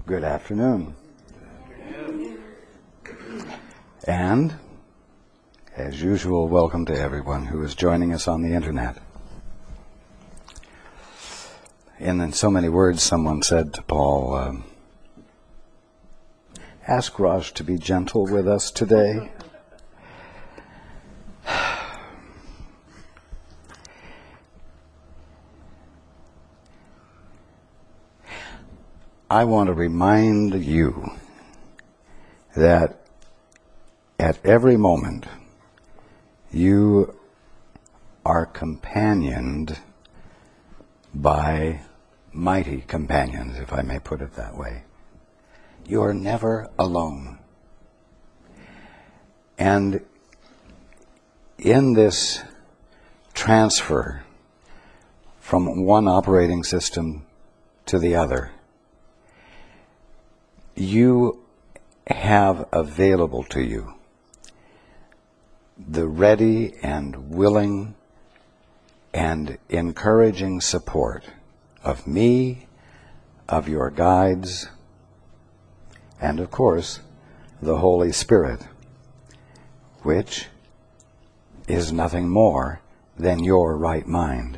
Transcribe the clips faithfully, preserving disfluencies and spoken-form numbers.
Good afternoon. And, as usual, welcome to everyone who is joining us on the internet. And in so many words, someone said to Paul, um, ask Raj to be gentle with us today. I want to remind you that at every moment you are companioned by mighty companions, if I may put it that way. You are never alone. And in this transfer from one operating system to the other, you have available to you the ready and willing and encouraging support of me, of your guides, and of course, the Holy Spirit, which is nothing more than your right mind.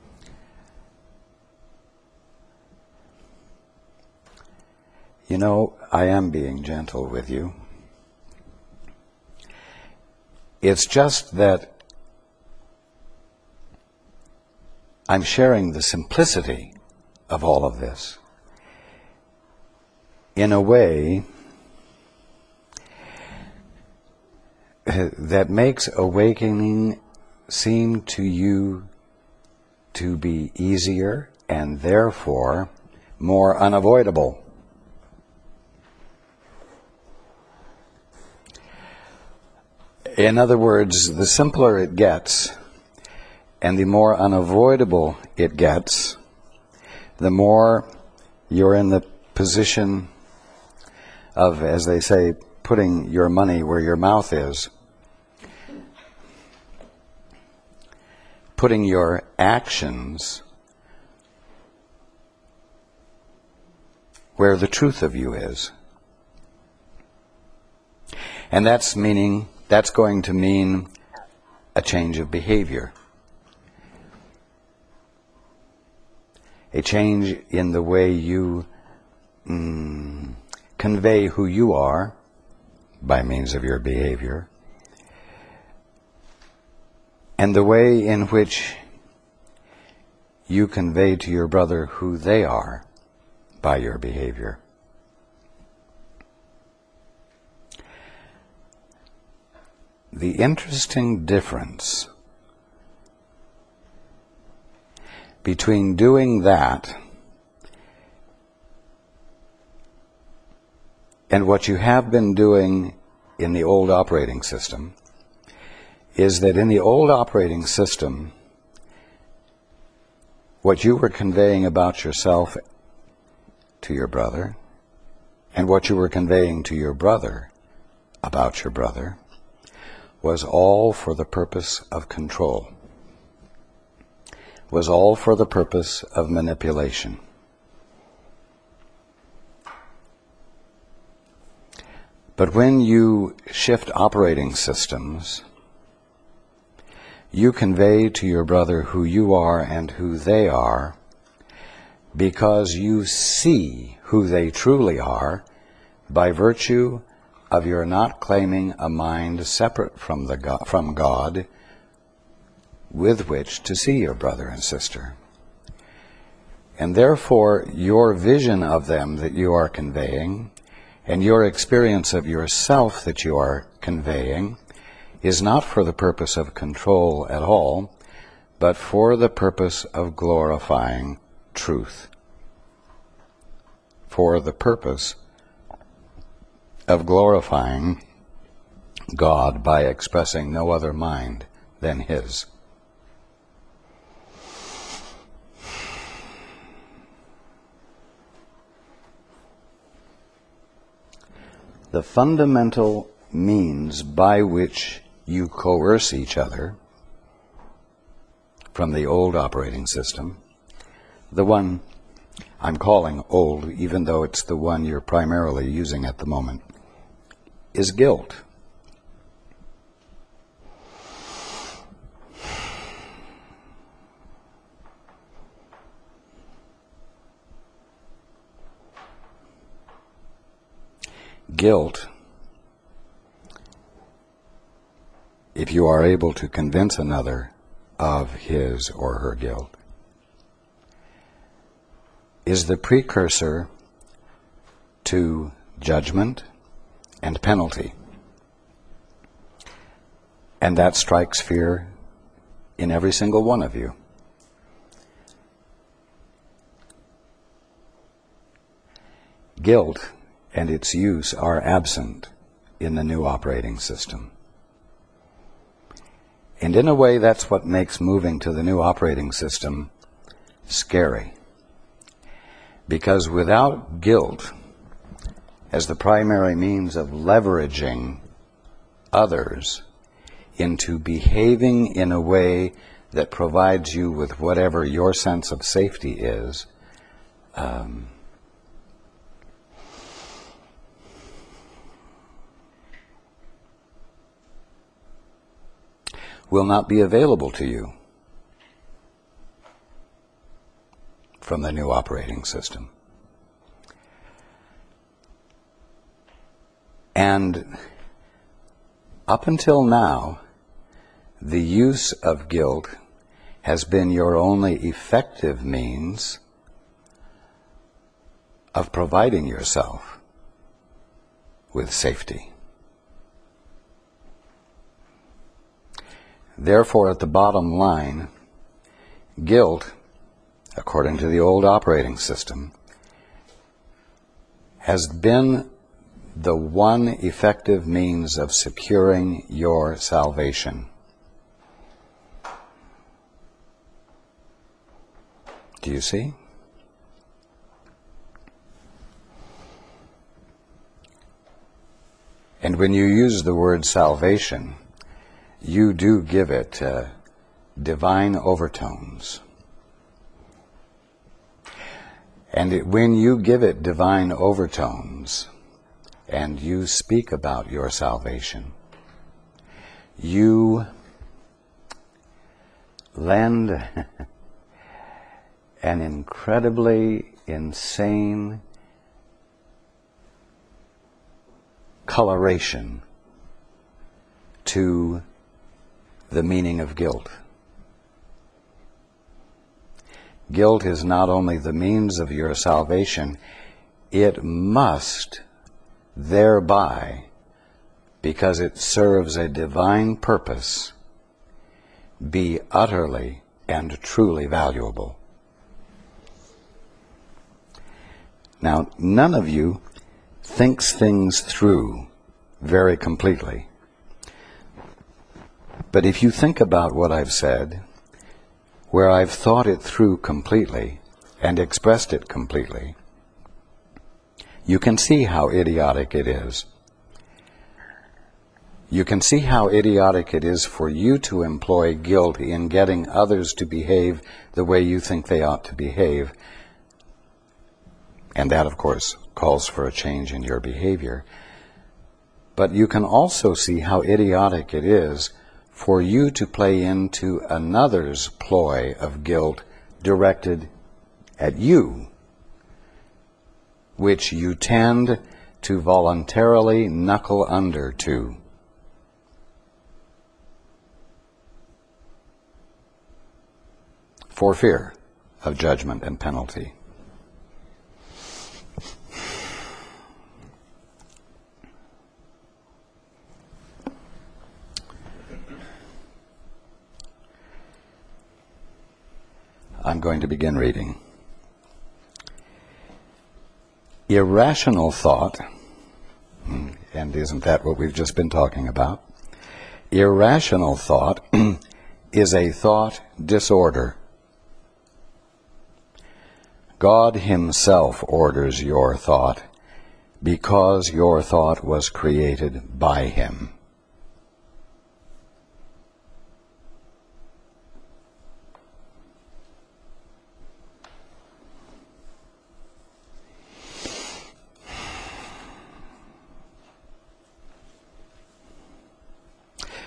You know, I am being gentle with you. It's just that I'm sharing the simplicity of all of this in a way that makes awakening seem to you to be easier and therefore more unavoidable. In other words, the simpler it gets and the more unavoidable it gets, the more you're in the position of, as they say, putting your money where your mouth is, putting your actions where the truth of you is. And that's meaning That's going to mean a change of behavior, a change in the way you mm, convey who you are by means of your behavior, and the way in which you convey to your brother who they are by your behavior. The interesting difference between doing that and what you have been doing in the old operating system is that in the old operating system, what you were conveying about yourself to your brother and what you were conveying to your brother about your brother was all for the purpose of control, was all for the purpose of manipulation. But when you shift operating systems, you convey to your brother who you are and who they are because you see who they truly are by virtue of your not claiming a mind separate from the God, from God with which to see your brother and sister. And therefore, your vision of them that you are conveying and your experience of yourself that you are conveying is not for the purpose of control at all, but for the purpose of glorifying truth, for the purpose of glorifying God by expressing no other mind than His. The fundamental means by which you coerce each other from the old operating system, the one I'm calling old, even though it's the one you're primarily using at the moment, is guilt. Guilt, if you are able to convince another of his or her guilt, is the precursor to judgment and penalty. And that strikes fear in every single one of you. Guilt and its use are absent in the new operating system. And in a way, that's what makes moving to the new operating system scary. Because without guilt as the primary means of leveraging others into behaving in a way that provides you with whatever your sense of safety is, um, will not be available to you from the new operating system. And up until now, the use of guilt has been your only effective means of providing yourself with safety. Therefore, at the bottom line, guilt, according to the old operating system, has been the one effective means of securing your salvation. Do you see? And when you use the word salvation, you do give it uh, divine overtones. And it, when you give it divine overtones, and you speak about your salvation, you lend an incredibly insane coloration to the meaning of guilt. Guilt is not only the means of your salvation, it must thereby, because it serves a divine purpose, be utterly and truly valuable. Now, none of you thinks things through very completely. But if you think about what I've said, where I've thought it through completely and expressed it completely, you can see how idiotic it is. You can see how idiotic it is for you to employ guilt in getting others to behave the way you think they ought to behave. And that, of course, calls for a change in your behavior. But you can also see how idiotic it is for you to play into another's ploy of guilt directed at you, which you tend to voluntarily knuckle under to. For fear of judgment and penalty. I'm going to begin reading. Irrational thought, and isn't that what we've just been talking about? Irrational thought is a thought disorder. God Himself orders your thought because your thought was created by Him.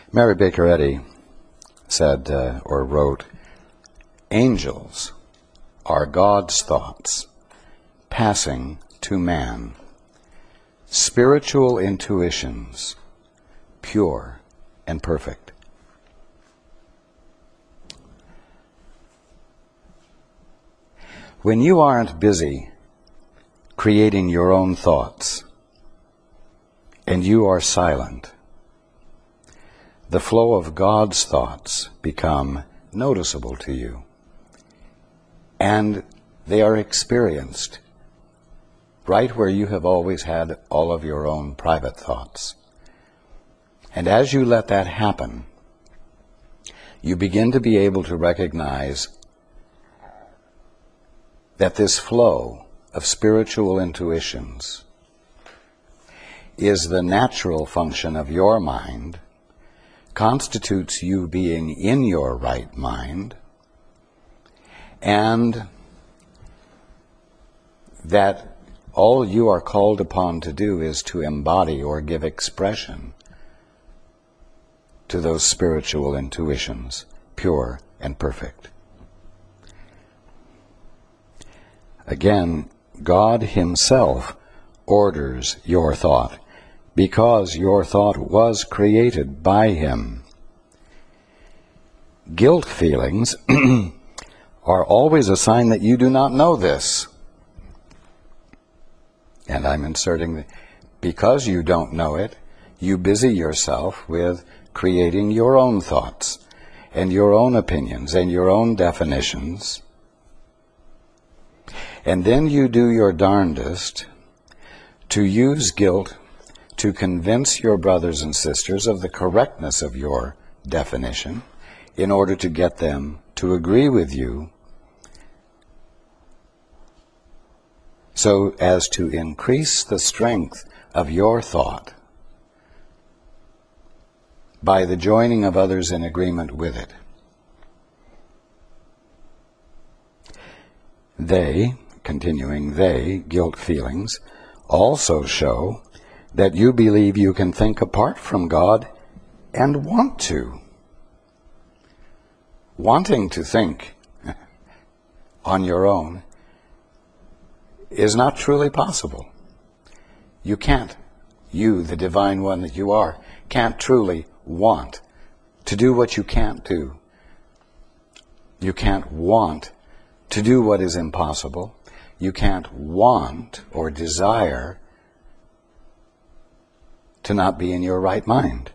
Mary Baker Eddy said uh, or wrote, "Angels are God's thoughts passing to man, spiritual intuitions, pure and perfect." When you aren't busy creating your own thoughts and you are silent, the flow of God's thoughts become noticeable to you, and they are experienced right where you have always had all of your own private thoughts. And as you let that happen, you begin to be able to recognize that this flow of spiritual intuitions is the natural function of your mind, constitutes you being in your right mind, and that all you are called upon to do is to embody or give expression to those spiritual intuitions, pure and perfect. Again, God Himself orders your thought, because your thought was created by Him. Guilt feelings are always a sign that you do not know this. And I'm inserting the, because you don't know it, you busy yourself with creating your own thoughts and your own opinions and your own definitions. And then you do your darndest to use guilt to convince your brothers and sisters of the correctness of your definition in order to get them to agree with you, so as to increase the strength of your thought by the joining of others in agreement with it. They, continuing, they, guilt feelings, also show that you believe you can think apart from God and want to. Wanting to think on your own is not truly possible. You can't, you, the divine one that you are, can't truly want to do what you can't do. You can't want to do what is impossible. You can't want or desire to not be in your right mind.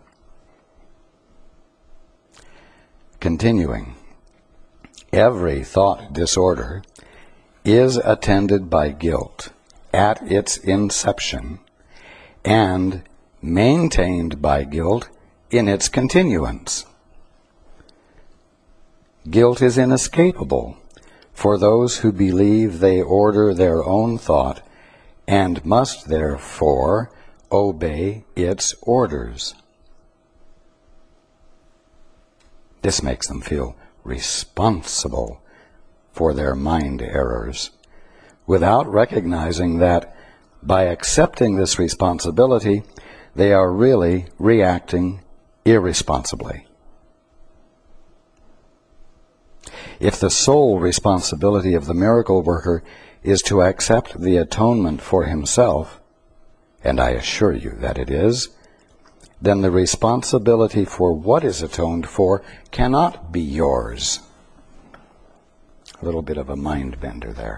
Continuing, every thought disorder is attended by guilt at its inception and maintained by guilt in its continuance. Guilt is inescapable for those who believe they order their own thought and must therefore obey its orders. This makes them feel responsible for their mind errors, without recognizing that by accepting this responsibility, they are really reacting irresponsibly. If the sole responsibility of the miracle worker is to accept the atonement for himself, and I assure you that it is, then the responsibility for what is atoned for cannot be yours. A little bit of a mind bender there.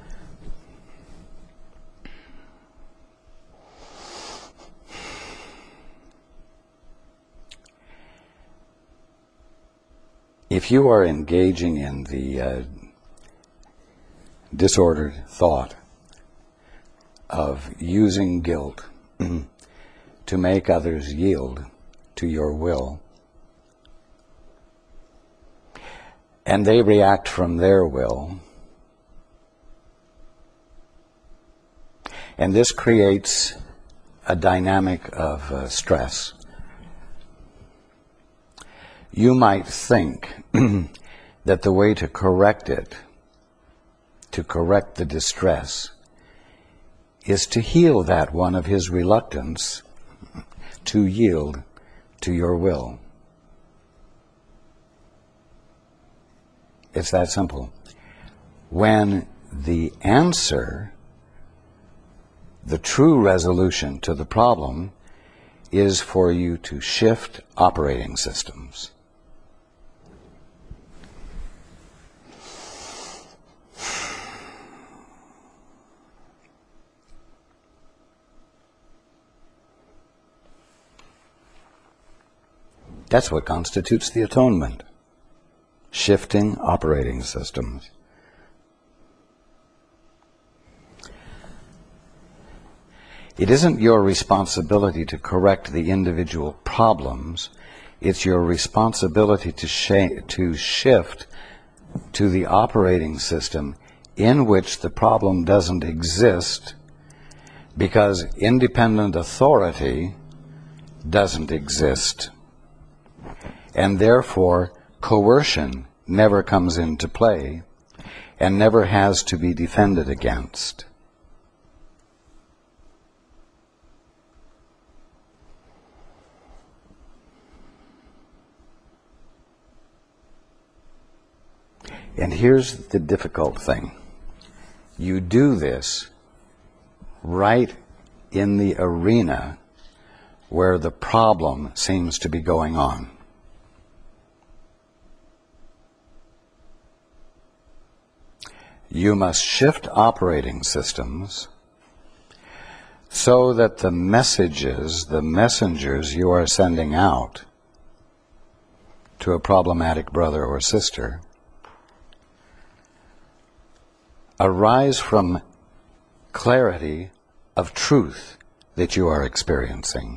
If you are engaging in the uh, disordered thought of using guilt to make others yield to your will, and they react from their will, and this creates a dynamic of uh, stress, you might think that the way to correct it, to correct the distress, is to heal that one of his reluctance to yield to your will. It's that simple. When the answer, the true resolution to the problem, is for you to shift operating systems. That's what constitutes the atonement. Shifting operating systems. It isn't your responsibility to correct the individual problems. It's your responsibility to, sh- to shift to the operating system in which the problem doesn't exist, because independent authority doesn't exist. And therefore, coercion never comes into play and never has to be defended against. And here's the difficult thing. You do this right in the arena where the problem seems to be going on. You must shift operating systems so that the messages, the messengers you are sending out to a problematic brother or sister arise from clarity of truth that you are experiencing,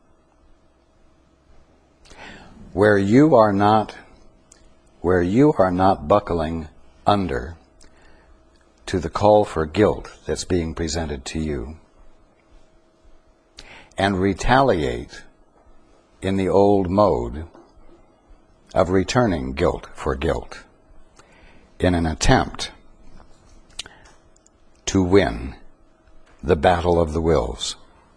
where you are not, where you are not buckling under to the call for guilt that's being presented to you, and retaliate in the old mode of returning guilt for guilt in an attempt to win the battle of the wills.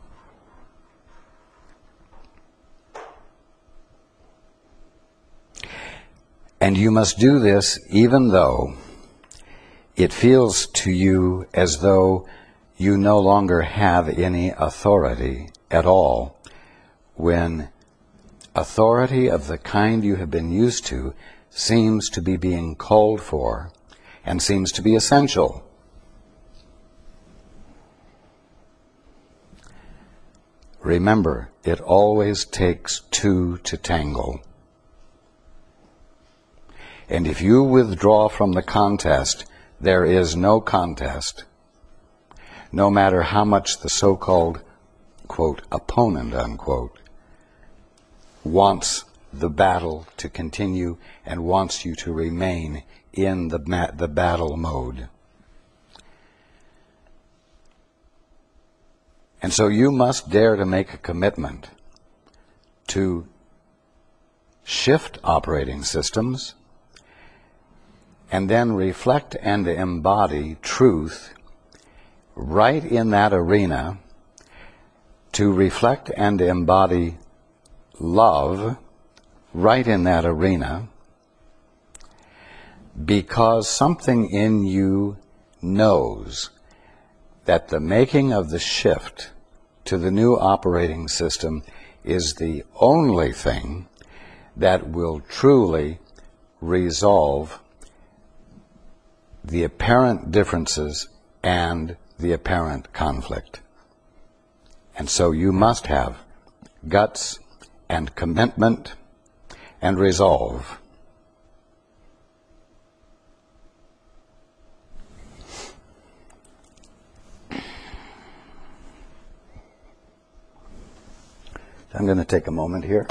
And you must do this even though it feels to you as though you no longer have any authority at all, when authority of the kind you have been used to seems to be being called for and seems to be essential. Remember, it always takes two to tango. And if you withdraw from the contest, there is no contest, no matter how much the so-called, quote, opponent, unquote, wants the battle to continue and wants you to remain in the, ma- the battle mode. And so you must dare to make a commitment to shift operating systems and then reflect and embody truth right in that arena, to reflect and embody love right in that arena, because something in you knows that the making of the shift to the new operating system is the only thing that will truly resolve the apparent differences and the apparent conflict. And so you must have guts and commitment and resolve. I'm going to take a moment here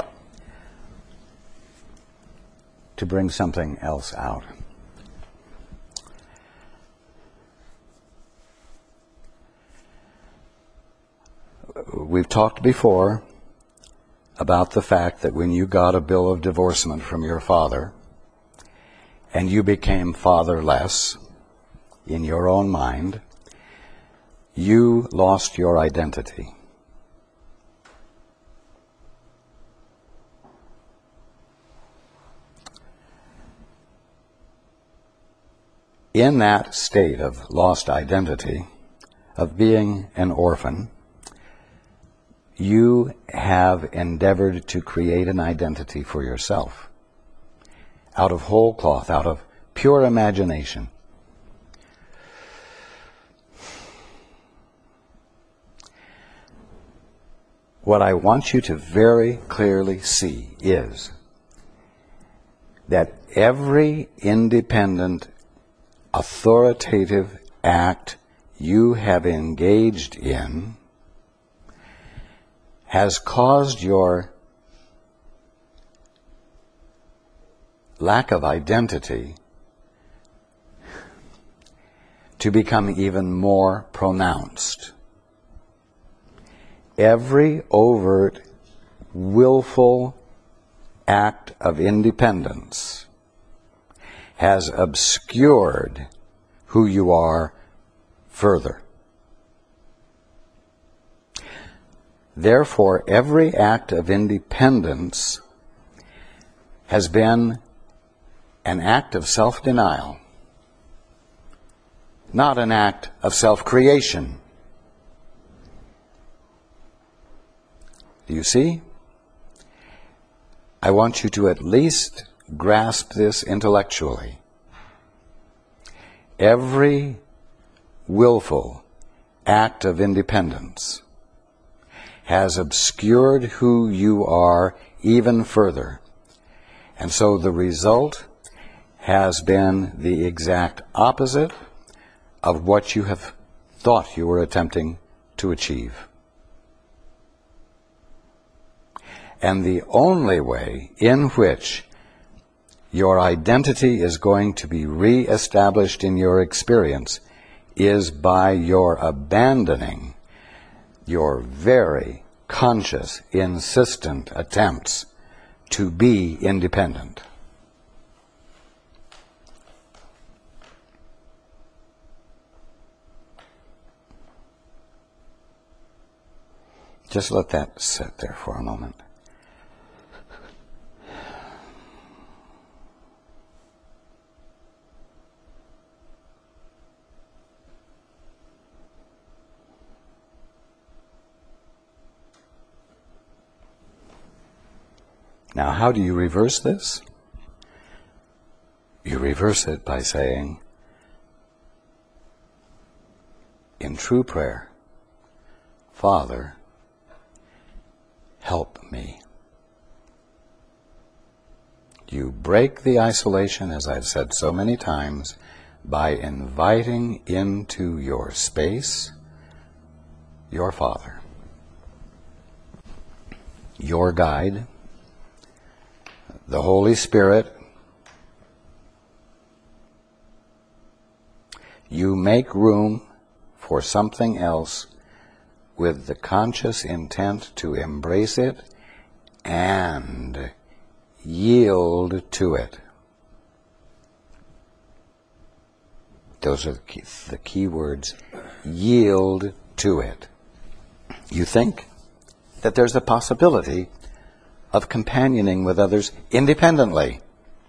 to bring something else out. We've talked before about the fact that when you got a bill of divorcement from your father and you became fatherless in your own mind, you lost your identity. in that state of lost identity, of being an orphan, you have endeavored to create an identity for yourself out of whole cloth, out of pure imagination. What I want you to very clearly see is that every independent, authoritative act you have engaged in has caused your lack of identity to become even more pronounced. Every overt, willful act of independence has obscured who you are further. Therefore, every act of independence has been an act of self-denial, not an act of self-creation. Do you see? I want you to at least grasp this intellectually. Every willful act of independence has obscured who you are even further. And so the result has been the exact opposite of what you have thought you were attempting to achieve. And the only way in which your identity is going to be re-established in your experience is by your abandoning your very conscious, insistent attempts to be independent. Just let that sit there for a moment. Now, how do you reverse this? You reverse it by saying, in true prayer, Father, help me. You break the isolation, as I've said so many times, by inviting into your space your Father, your guide, the Holy Spirit. You make room for something else with the conscious intent to embrace it and yield to it. Those are the key, the key words. Yield to it. You think that there's a possibility of companioning with others independently,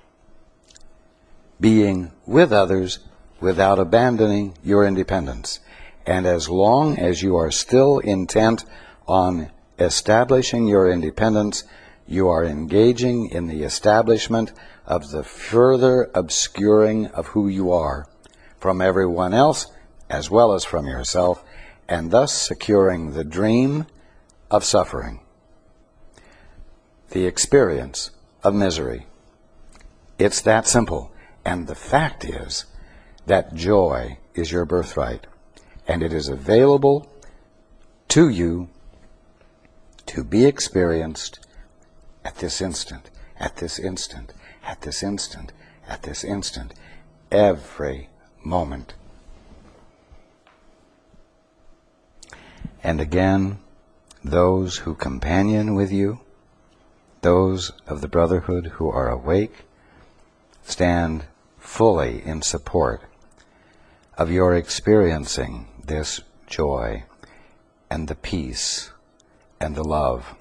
being with others without abandoning your independence. And as long as you are still intent on establishing your independence, you are engaging in the establishment of the further obscuring of who you are from everyone else as well as from yourself, and thus securing the dream of suffering, the experience of misery. It's that simple. And the fact is that joy is your birthright, and it is available to you to be experienced at this instant, at this instant, at this instant, at this instant, every moment. And again, those who companion with you, those of the Brotherhood who are awake, stand fully in support of your experiencing this joy and the peace and the love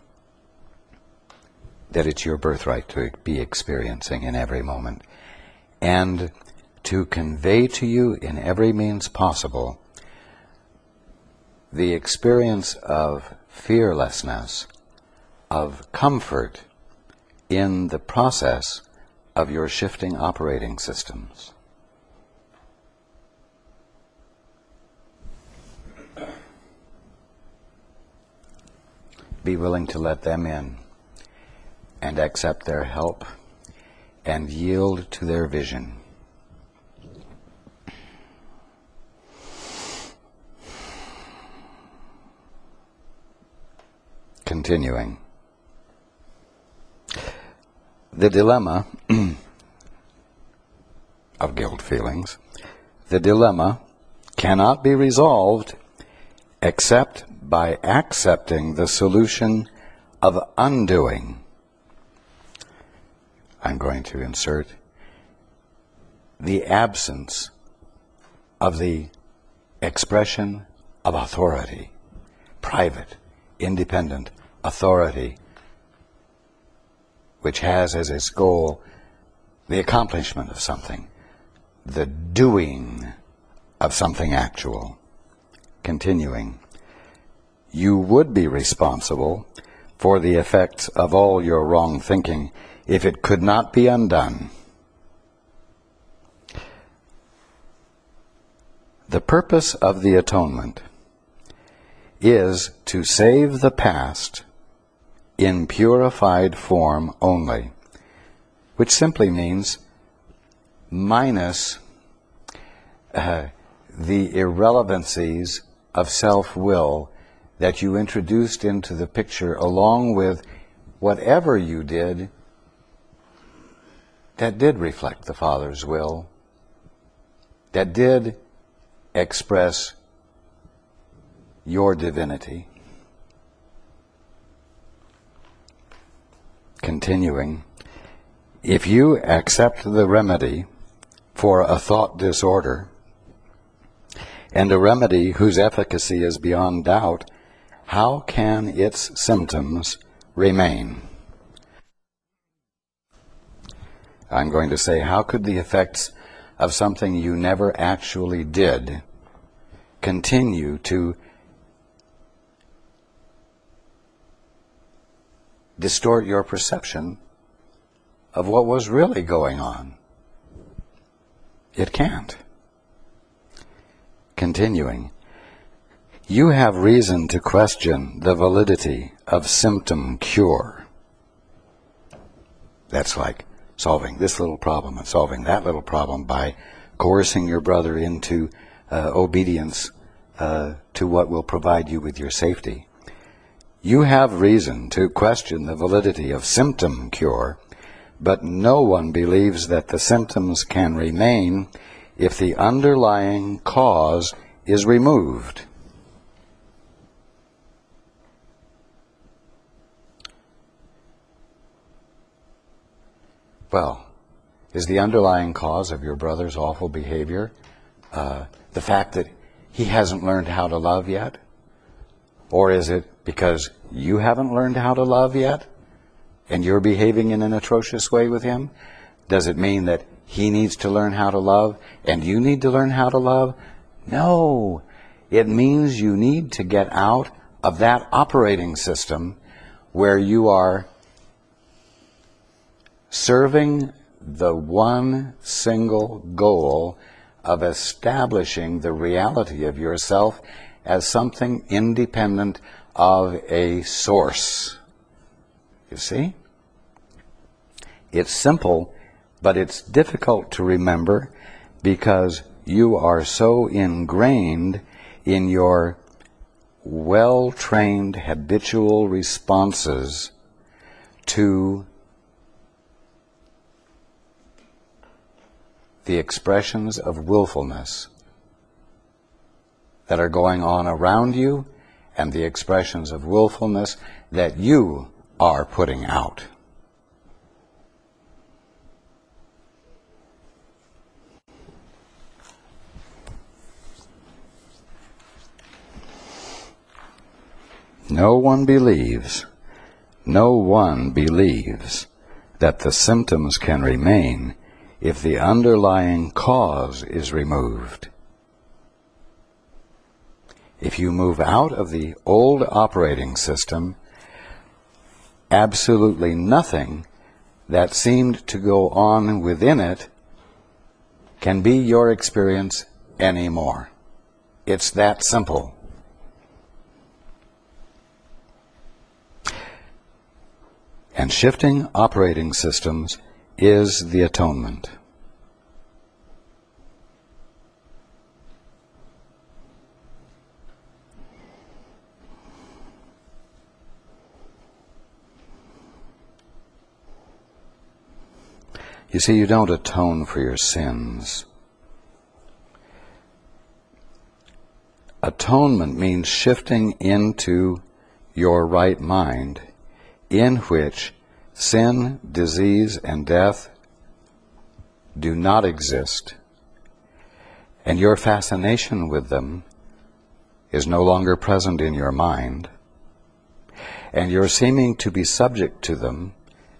that it's your birthright to be experiencing in every moment. And to convey to you in every means possible the experience of fearlessness, of comfort in the process of your shifting operating systems. Be willing to let them in and accept their help and yield to their vision. Continuing. The dilemma of guilt feelings, the dilemma cannot be resolved except by accepting the solution of undoing. I'm going to insert the absence of the expression of authority, private, independent authority, which has as its goal the accomplishment of something, the doing of something actual. Continuing, you would be responsible for the effects of all your wrong thinking if it could not be undone. The purpose of the atonement is to save the past in purified form only, which simply means minus uh, the irrelevancies of self-will that you introduced into the picture along with whatever you did that did reflect the Father's will, that did express your divinity. Continuing, if you accept the remedy for a thought disorder, and a remedy whose efficacy is beyond doubt, how can its symptoms remain? I'm going to say, how could the effects of something you never actually did continue to distort your perception of what was really going on? It can't. Continuing, you have reason to question the validity of symptom cure. That's like solving this little problem and solving that little problem by coercing your brother into uh, obedience uh, to what will provide you with your safety. You have reason to question the validity of symptom cure, but no one believes that the symptoms can remain if the underlying cause is removed. Well, is the underlying cause of your brother's awful behavior uh, the fact that he hasn't learned how to love yet? Or is it because you haven't learned how to love yet and you're behaving in an atrocious way with him? Does it mean that he needs to learn how to love and you need to learn how to love? No. It means you need to get out of that operating system where you are serving the one single goal of establishing the reality of yourself as something independent of a source. You see? It's simple, but it's difficult to remember because you are so ingrained in your well-trained habitual responses to the expressions of willfulness that are going on around you and the expressions of willfulness that you are putting out. No one believes, no one believes that the symptoms can remain if the underlying cause is removed. If you move out of the old operating system, absolutely nothing that seemed to go on within it can be your experience anymore. It's that simple. And shifting operating systems is the atonement. You see, you don't atone for your sins. Atonement means shifting into your right mind, in which sin, disease, and death do not exist, and your fascination with them is no longer present in your mind, and your seeming to be subject to them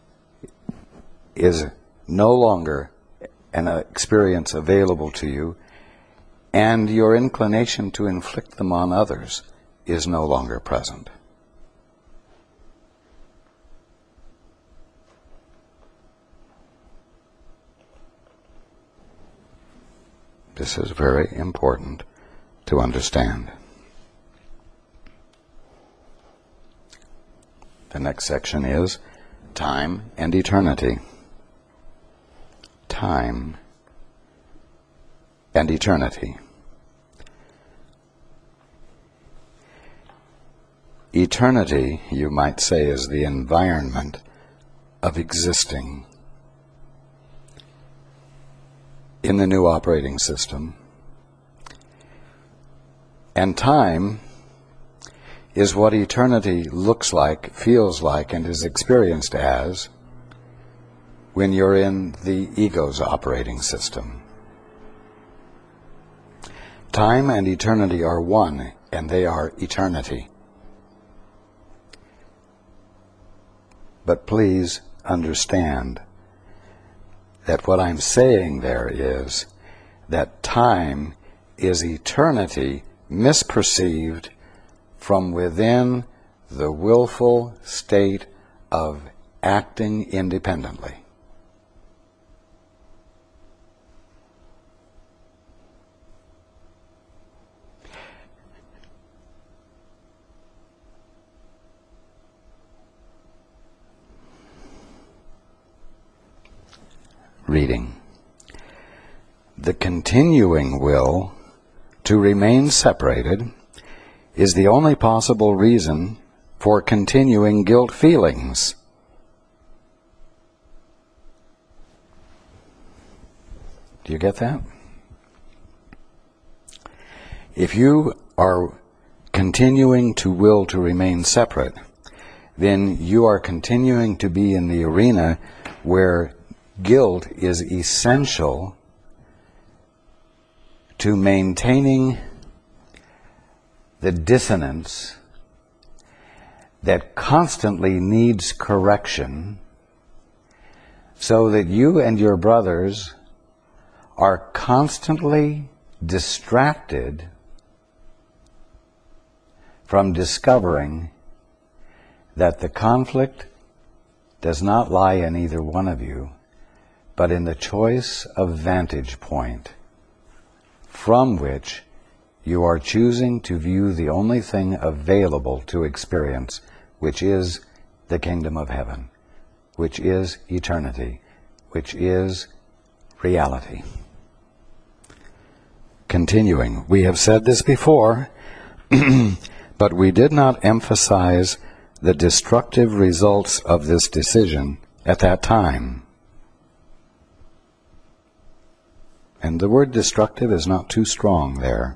is no longer an experience available to you, and your inclination to inflict them on others is no longer present. This is very important to understand. The next section is time and eternity. Time and eternity. Eternity, you might say, is the environment of existing in the new operating system. And time is what eternity looks like, feels like, and is experienced as when you're in the ego's operating system. Time and eternity are one, and they are eternity. But please understand that what I'm saying there is that time is eternity misperceived from within the willful state of acting independently. Reading. The continuing will to remain separated is the only possible reason for continuing guilt feelings. Do you get that? If you are continuing to will to remain separate, then you are continuing to be in the arena where guilt is essential to maintaining the dissonance that constantly needs correction, so that you and your brothers are constantly distracted from discovering that the conflict does not lie in either one of you, but in the choice of vantage point from which you are choosing to view the only thing available to experience, which is the kingdom of heaven, which is eternity, which is reality. Continuing, we have said this before, but we did not emphasize the destructive results of this decision at that time. And the word destructive is not too strong there.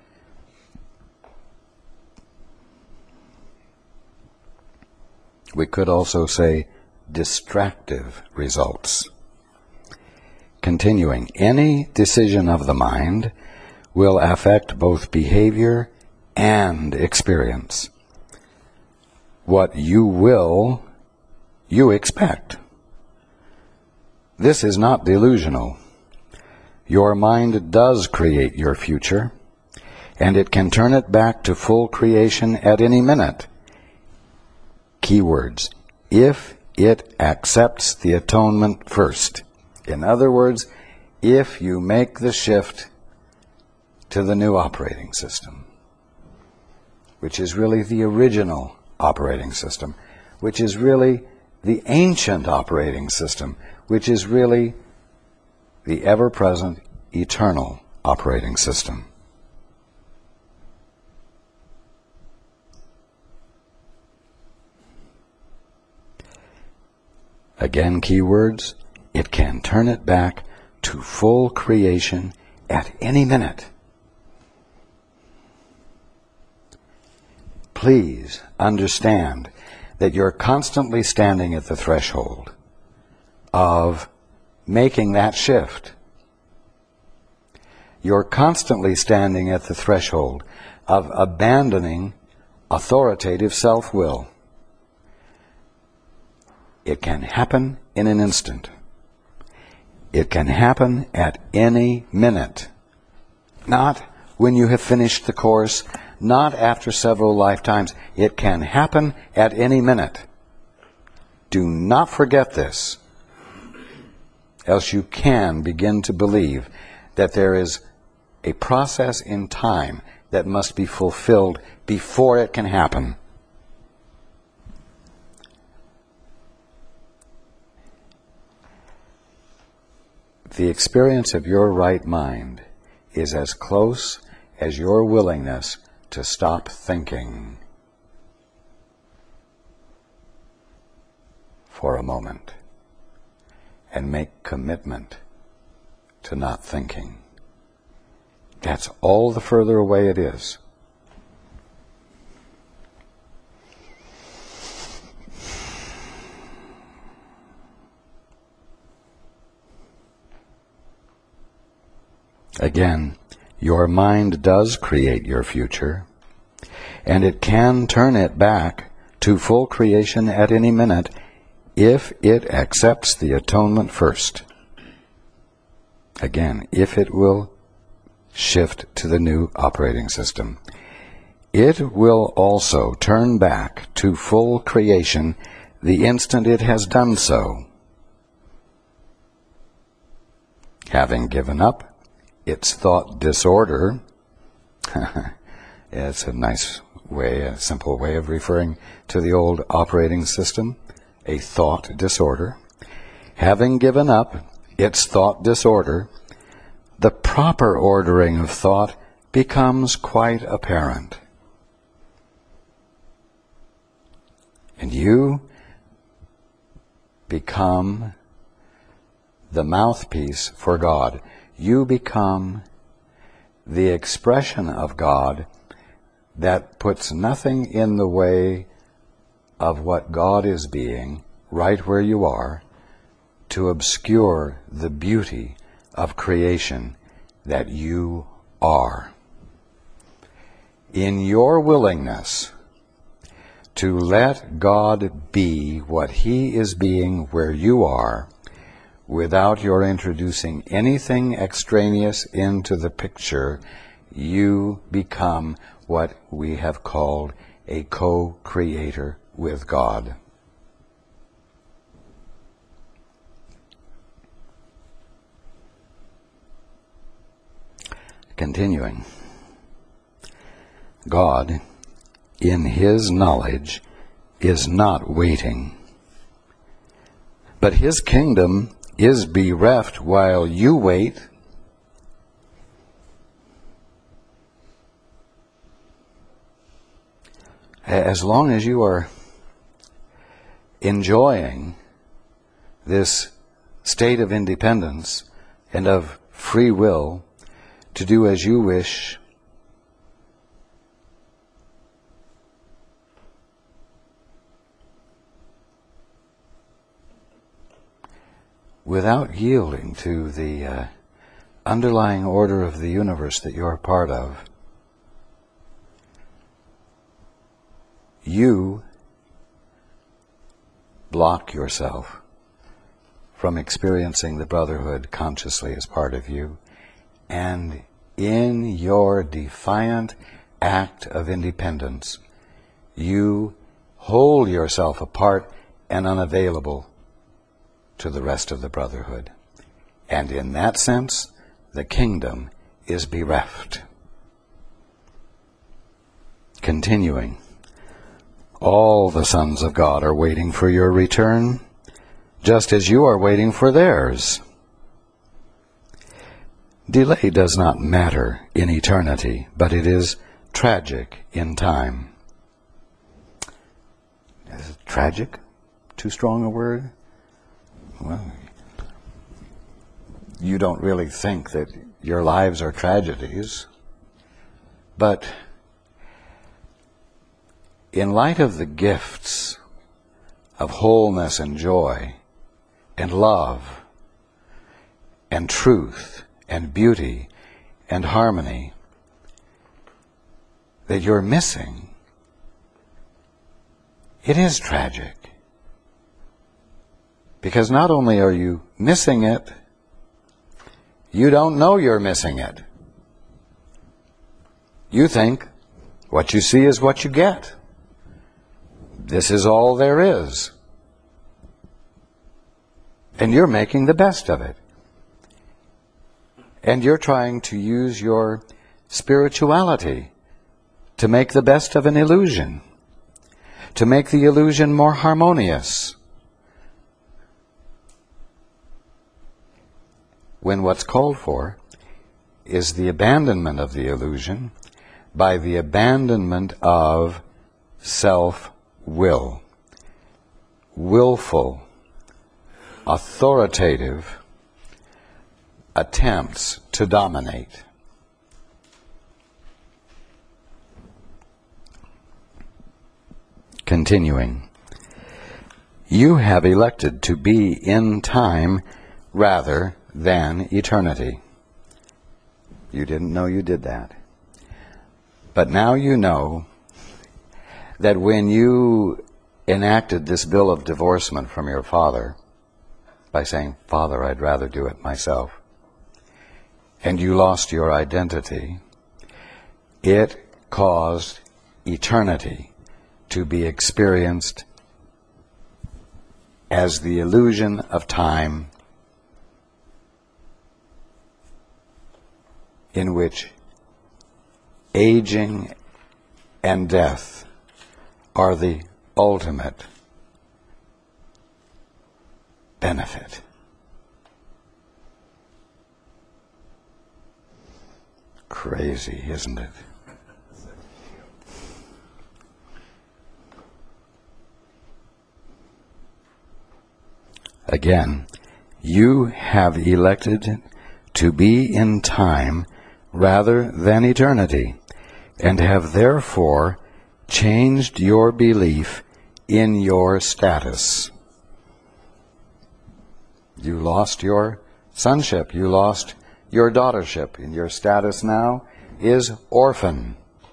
We could also say distractive results. Continuing, any decision of the mind will affect both behavior and experience. What you will, you expect. this is not delusional. Your mind does create your future, and it can turn it back to full creation at any minute. Keywords: if it accepts the atonement first. In other words, if you make the shift to the new operating system, which is really the original operating system, which is really the ancient operating system, which is really the ever-present, eternal operating system. Again, keywords: it can turn it back to full creation at any minute. Please understand that you're constantly standing at the threshold of making that shift. You're constantly standing at the threshold of abandoning authoritative self-will. It can happen in an instant. It can happen at any minute. Not when you have finished the course, not after several lifetimes. It can happen at any minute. Do not forget this, else you can begin to believe that there is a process in time that must be fulfilled before it can happen. The experience of your right mind is as close as your willingness to stop thinking for a moment and make commitment to not thinking. That's all the further away it is. Again, your mind does create your future, and it can turn it back to full creation at any minute if it accepts the atonement first. Again, if it will shift to the new operating system. It will also turn back to full creation the instant it has done so. Having given up its thought disorder, it's a nice way, a simple way of referring to the old operating system, a thought disorder. Having given up its thought disorder, the proper ordering of thought becomes quite apparent. And you become the mouthpiece for God. You become the expression of God that puts nothing in the way of what God is being right where you are to obscure the beauty of creation that you are. In your willingness to let God be what He is being where you are, without your introducing anything extraneous into the picture, you become what we have called a co-creator with God. Continuing. God, in His knowledge, is not waiting, but His kingdom is bereft while you wait. As long as you are enjoying this state of independence and of free will to do as you wish, without yielding to the uh, underlying order of the universe that you're a part of, you block yourself from experiencing the brotherhood consciously as part of you, and in your defiant act of independence, you hold yourself apart and unavailable to the rest of the brotherhood. And in that sense, the kingdom is bereft. Continuing, all the sons of God are waiting for your return, just as you are waiting for theirs. Delay does not matter in eternity, but it is tragic in time. Is it tragic too strong a word? Well, you don't really think that your lives are tragedies, but in light of the gifts of wholeness and joy and love and truth and beauty and harmony that you're missing, it is tragic. Because not only are you missing it, you don't know you're missing it. You think what you see is what you get. This is all there is. And you're making the best of it. And you're trying to use your spirituality to make the best of an illusion, to make the illusion more harmonious. When what's called for is the abandonment of the illusion by the abandonment of self-will, willful, authoritative attempts to dominate. Continuing, you have elected to be in time rather than eternity. You didn't know you did that. But now you know that when you enacted this bill of divorcement from your father by saying, "Father, I'd rather do it myself," and you lost your identity, it caused eternity to be experienced as the illusion of time in which aging and death are the ultimate benefit. Crazy, isn't it? Again, you have elected to be in time rather than eternity, and have therefore changed your belief in your status. You lost your sonship, you lost your daughtership, and your status now is orphan.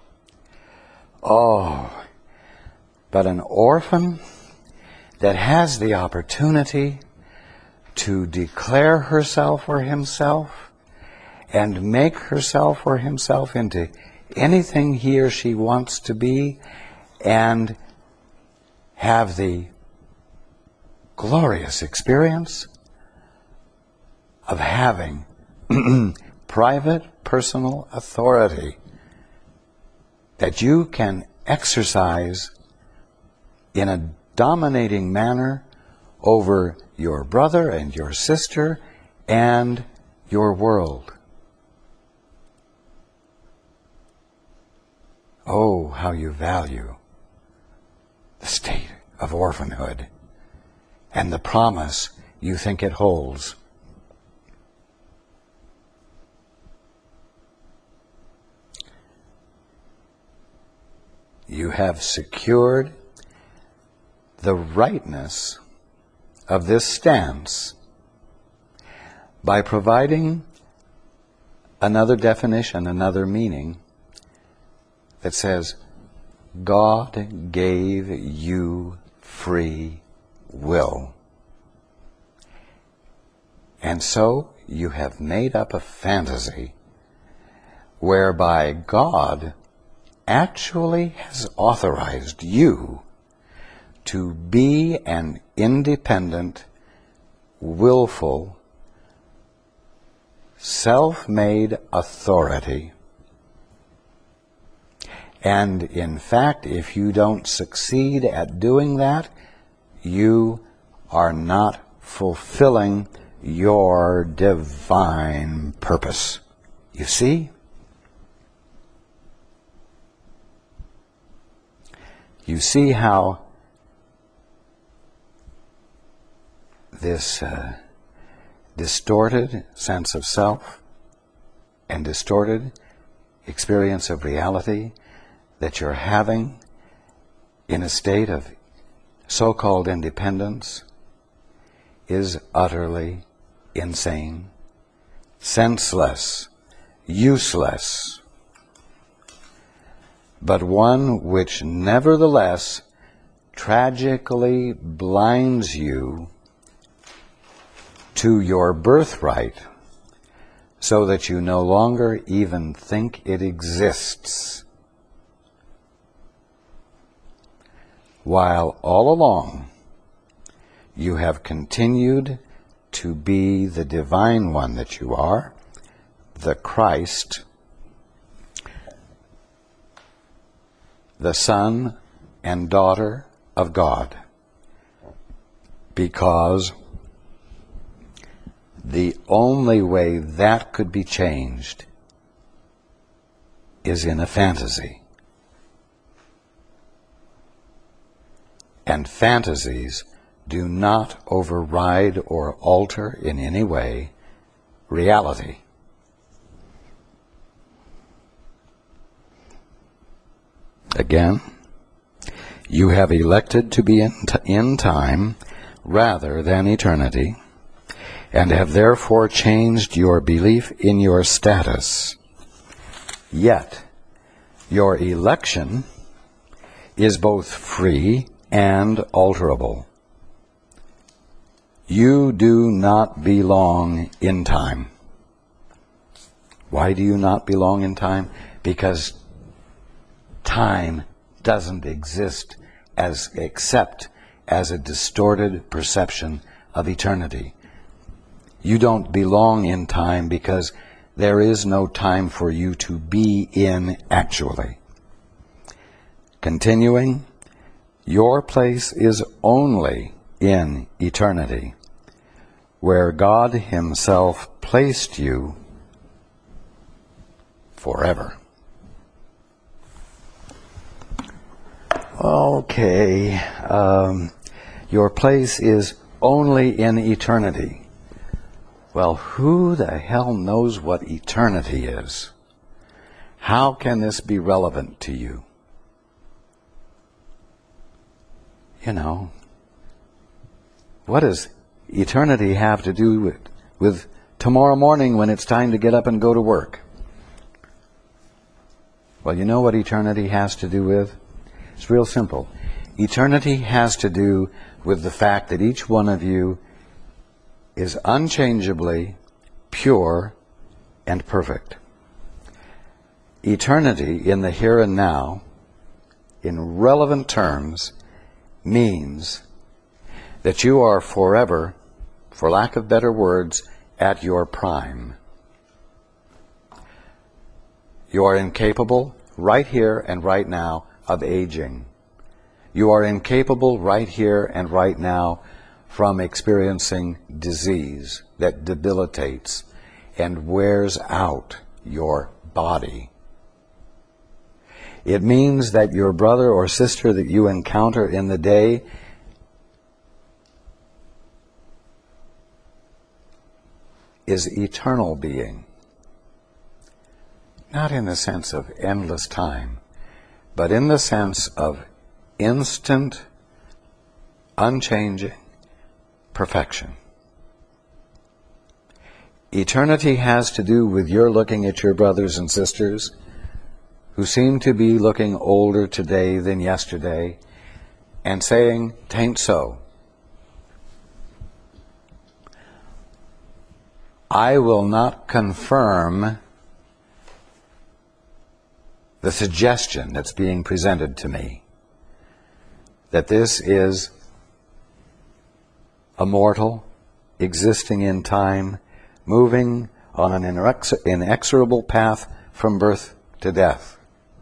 Oh, but an orphan that has the opportunity to declare herself or himself and make herself or himself into anything he or she wants to be, and have the glorious experience of having private, personal authority that you can exercise in a dominating manner over your brother and your sister and your world. Oh, how you value the state of orphanhood and the promise you think it holds. You have secured the rightness of this stance by providing another definition, another meaning that says, God gave you free will. And so you have made up a fantasy whereby God actually has authorized you to be an independent, willful, self-made authority. And in fact, if you don't succeed at doing that, you are not fulfilling your divine purpose. You see? You see how this uh, distorted sense of self and distorted experience of reality that you're having in a state of so-called independence is utterly insane, senseless, useless, but one which nevertheless tragically blinds you to your birthright so that you no longer even think it exists, while all along you have continued to be the divine one that you are, the Christ, the Son and daughter of God, because the only way that could be changed is in a fantasy. And fantasies do not override or alter in any way reality. Again, you have elected to be in, t- in time rather than eternity, and have therefore changed your belief in your status. Yet, your election is both free and alterable. You do not belong in time. Why do you not belong in time? Because time doesn't exist as except as a distorted perception of eternity. You don't belong in time because there is no time for you to be in actually. Continuing, your place is only in eternity, where God Himself placed you forever. Okay, um, your place is only in eternity. Well, who the hell knows what eternity is? How can this be relevant to you? You know, what does eternity have to do with, with tomorrow morning when it's time to get up and go to work? Well, you know what eternity has to do with? It's real simple. Eternity has to do with the fact that each one of you is unchangeably pure and perfect. Eternity in the here and now, in relevant terms, means that you are forever, for lack of better words, at your prime. You are incapable, right here and right now, of aging. You are incapable, right here and right now, from experiencing disease that debilitates and wears out your body. It means that your brother or sister that you encounter in the day is eternal being. Not in the sense of endless time, but in the sense of instant, unchanging perfection. Eternity has to do with your looking at your brothers and sisters who seem to be looking older today than yesterday and saying, "'Tain't so." I will not confirm the suggestion that's being presented to me that this is a mortal, existing in time, moving on an inex- inexorable path from birth to death,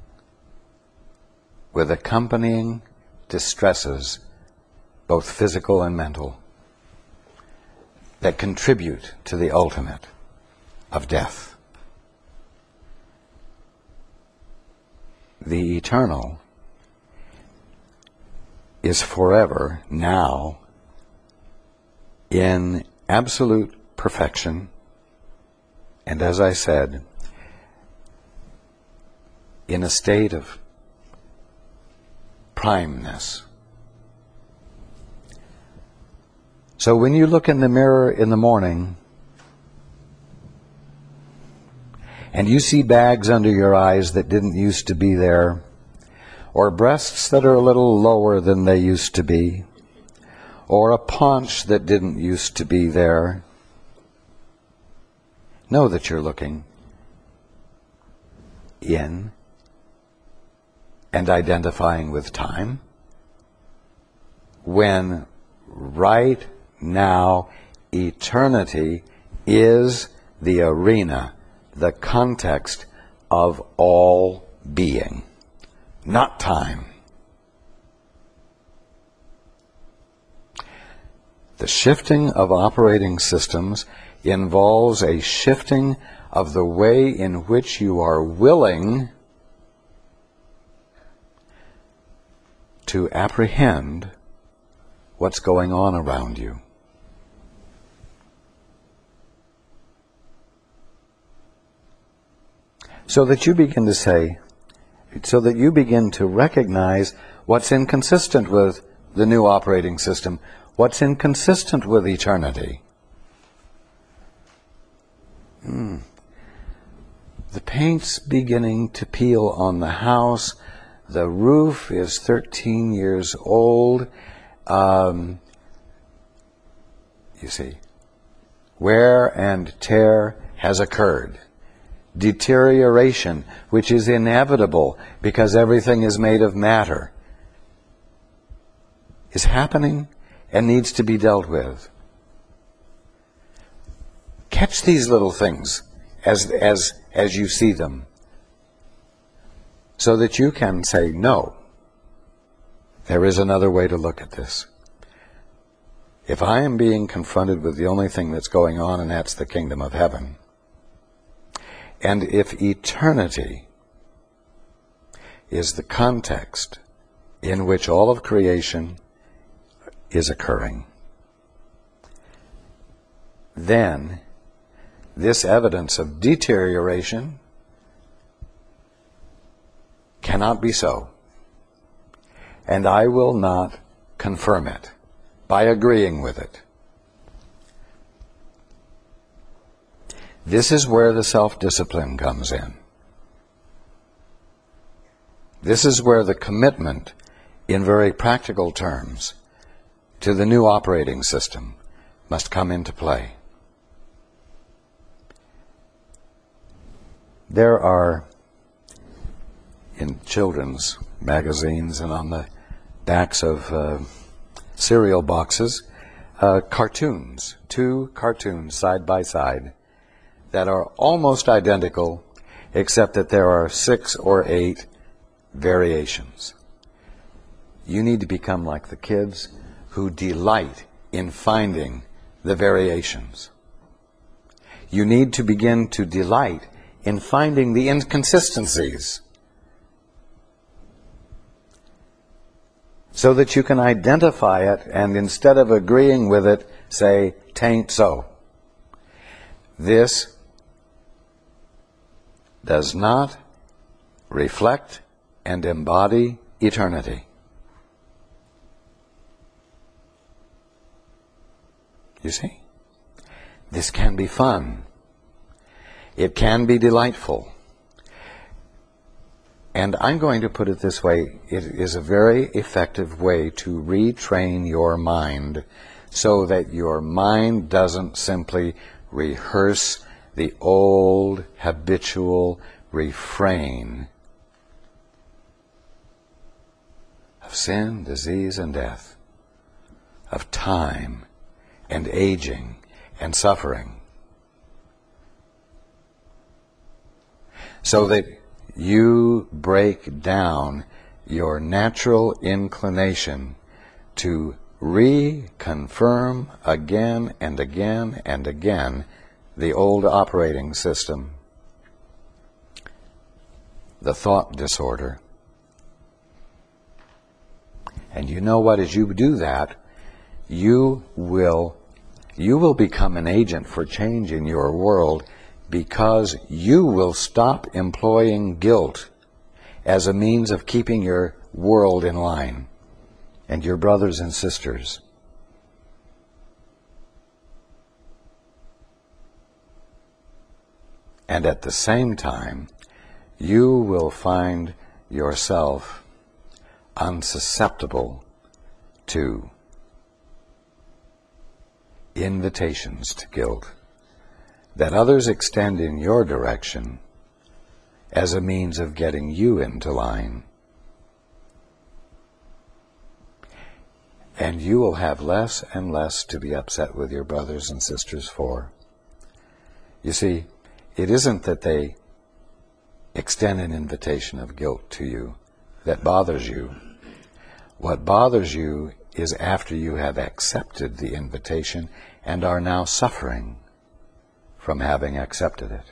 with accompanying distresses, both physical and mental, that contribute to the ultimate of death. The eternal is forever now in absolute perfection, and as I said, in a state of primeness. So when you look in the mirror in the morning and you see bags under your eyes that didn't used to be there, or breasts that are a little lower than they used to be, or a paunch that didn't used to be there, know that you're looking in and identifying with time, when right now eternity is the arena, the context of all being, not time. The shifting of operating systems involves a shifting of the way in which you are willing to apprehend what's going on around you. So that you begin to say, so that you begin to recognize what's inconsistent with the new operating system, what's inconsistent with eternity. Hmm. The paint's beginning to peel on the house. The roof is thirteen years old. Um, you see, wear and tear has occurred. Deterioration, which is inevitable because everything is made of matter, is happening and needs to be dealt with. Catch these little things as, as, as you see them, so that you can say, no, there is another way to look at this. If I am being confronted with the only thing that's going on, and that's the kingdom of heaven, and if eternity is the context in which all of creation is occurring, then this evidence of deterioration cannot be so. And I will not confirm it by agreeing with it. This is where the self-discipline comes in. This is where the commitment, in very practical terms, to the new operating system must come into play. There are, in children's magazines and on the backs of uh, cereal boxes, uh, cartoons, two cartoons side by side, that are almost identical, except that there are six or eight variations. You need to become like the kids who delight in finding the variations. You need to begin to delight in finding the inconsistencies, so that you can identify it and, instead of agreeing with it, say, "'Tain't so." This does not reflect and embody eternity. You see? This can be fun. It can be delightful. And I'm going to put it this way, it is a very effective way to retrain your mind so that your mind doesn't simply rehearse the old habitual refrain of sin, disease, and death, of time and aging and suffering, so that you break down your natural inclination to reconfirm again and again and again the old operating system, the thought disorder. And you know what? As you do that, you will you will become an agent for change in your world, because you will stop employing guilt as a means of keeping your world in line and your brothers and sisters. And at the same time, you will find yourself unsusceptible to invitations to guilt that others extend in your direction as a means of getting you into line. And you will have less and less to be upset with your brothers and sisters for. You see, it isn't that they extend an invitation of guilt to you that bothers you. What bothers you is after you have accepted the invitation and are now suffering from having accepted it.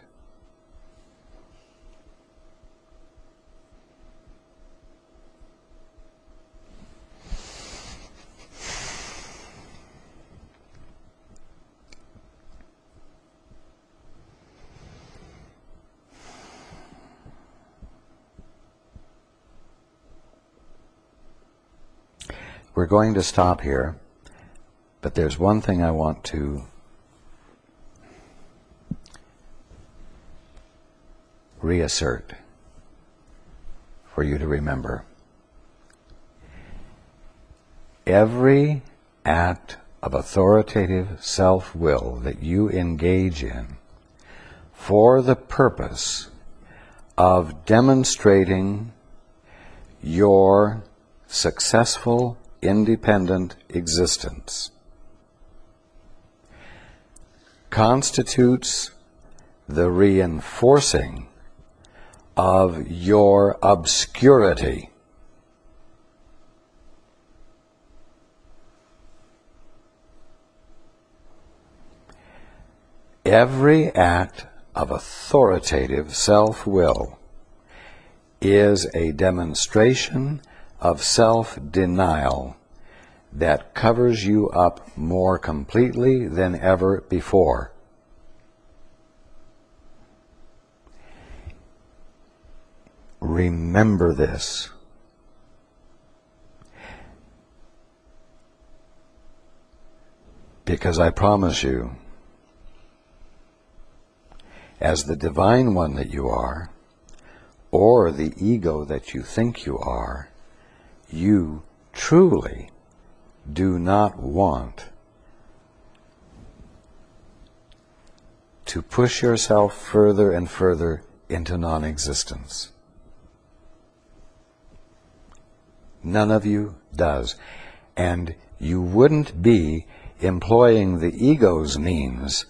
We're going to stop here, but there's one thing I want to reassert for you to remember. Every act of authoritative self-will that you engage in for the purpose of demonstrating your successful independent existence constitutes the reinforcing of your obscurity. Every act of authoritative self-will is a demonstration of self-denial that covers you up more completely than ever before. Remember this. Because I promise you, as the divine one that you are, or the ego that you think you are, you truly do not want to push yourself further and further into non-existence. None of you does. And you wouldn't be employing the ego's means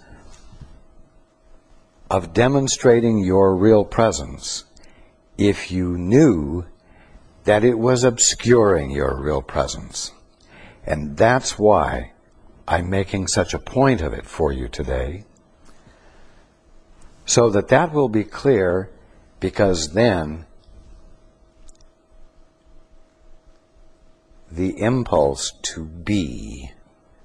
of demonstrating your real presence if you knew that it was obscuring your real presence. And that's why I'm making such a point of it for you today, so that that will be clear, because then the impulse to be,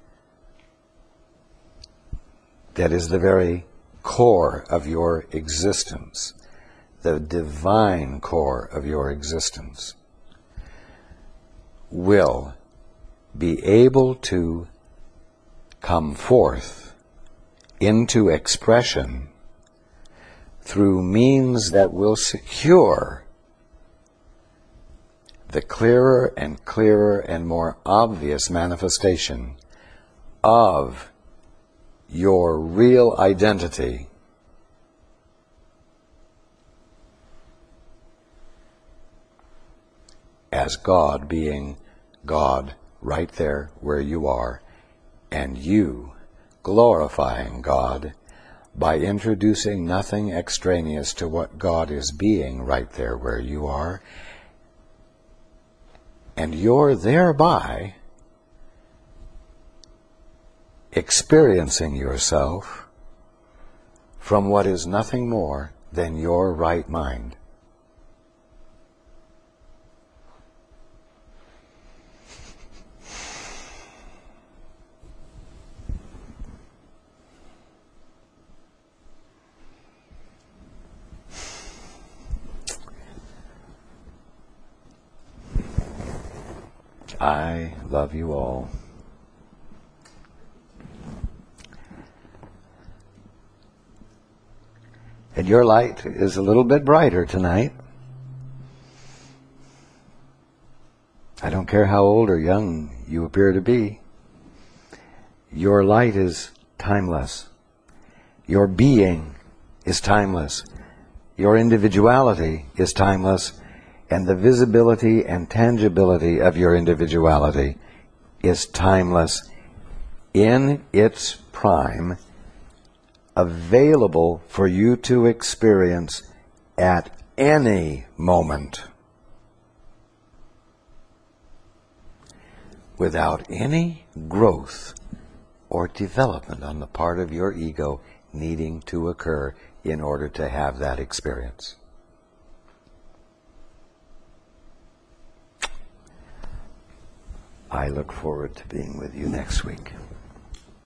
that is the very core of your existence, the divine core of your existence, will be able to come forth into expression through means that will secure the clearer and clearer and more obvious manifestation of your real identity as God being God right there where you are, and you glorifying God by introducing nothing extraneous to what God is being right there where you are, and you're thereby experiencing yourself from what is nothing more than your right mind. I love you all. And your light is a little bit brighter tonight. I don't care how old or young you appear to be. Your light is timeless. Your being is timeless. Your individuality is timeless. And the visibility and tangibility of your individuality is timeless in its prime, available for you to experience at any moment without any growth or development on the part of your ego needing to occur in order to have that experience. I look forward to being with you next week.